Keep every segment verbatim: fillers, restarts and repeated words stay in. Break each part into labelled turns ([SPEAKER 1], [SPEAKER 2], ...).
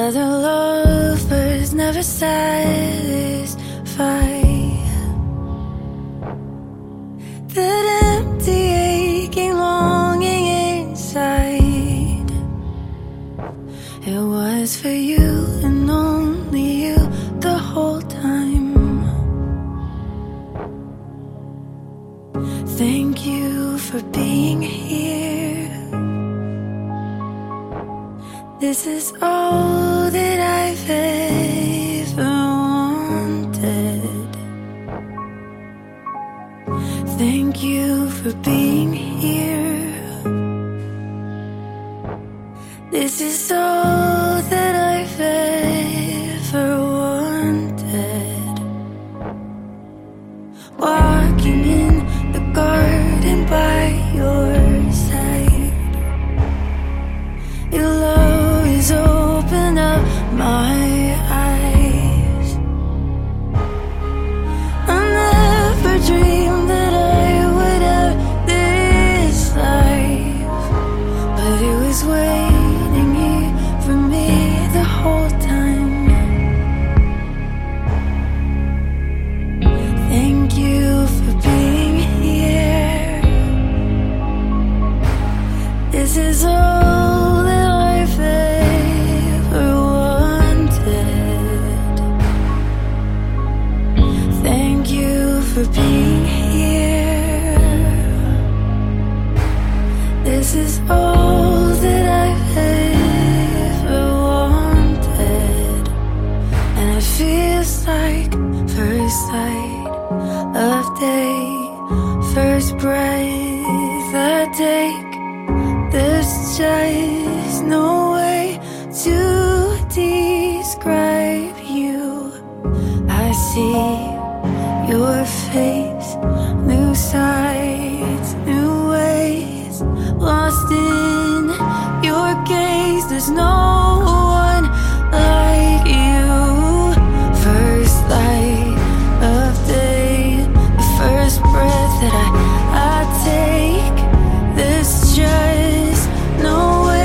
[SPEAKER 1] Other lovers never satisfy that empty aching longing inside. It was for you and only you the whole time. Thank you for being here. This is all that I've ever wanted. Thank you for being here. This is all that I've ever wanted. Walking in the garden by your side. Your love has opened up my eyes. I never dreamed that I would have this life, but it was waiting here for me the whole time. Thank you for being here. This is all that I've ever wanted. Thank you for being here. This is all that I've ever wanted. And it feels like first sight of day, first breath I take. There's just no way to describe you. I see your face, new sights, new ways, lost in your gaze. There's no one like you. First light of day, the first breath that I, I take. There's just no way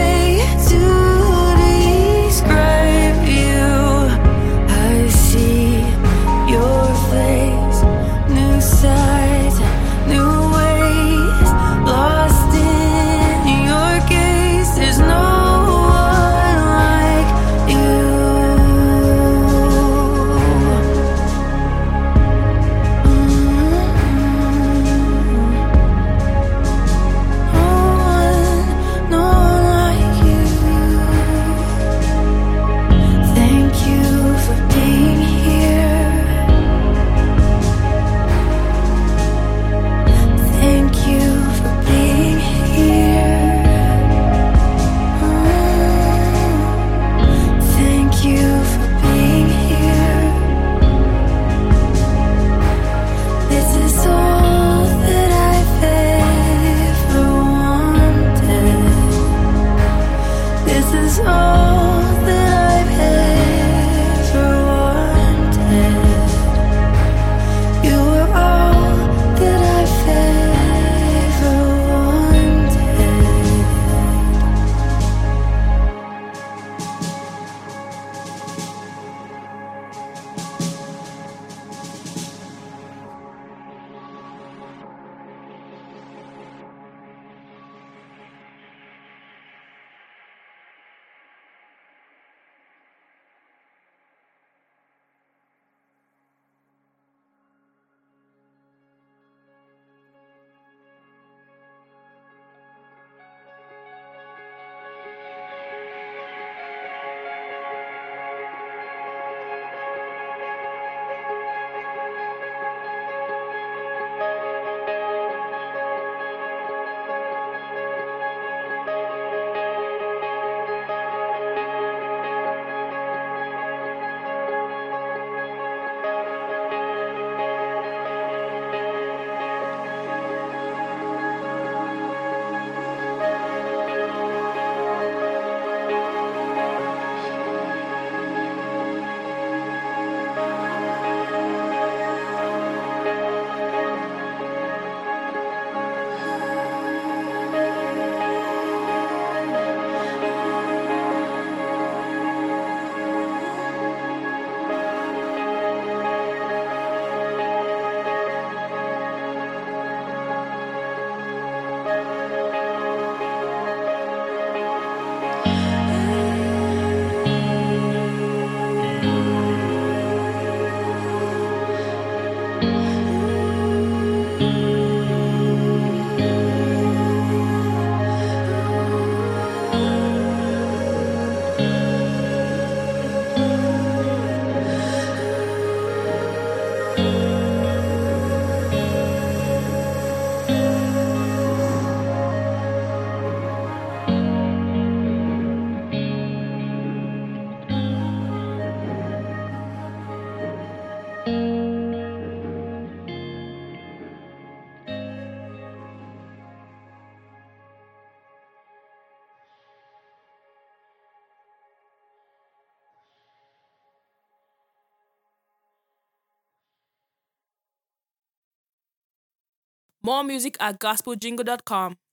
[SPEAKER 2] More music at gospel jingle dot com.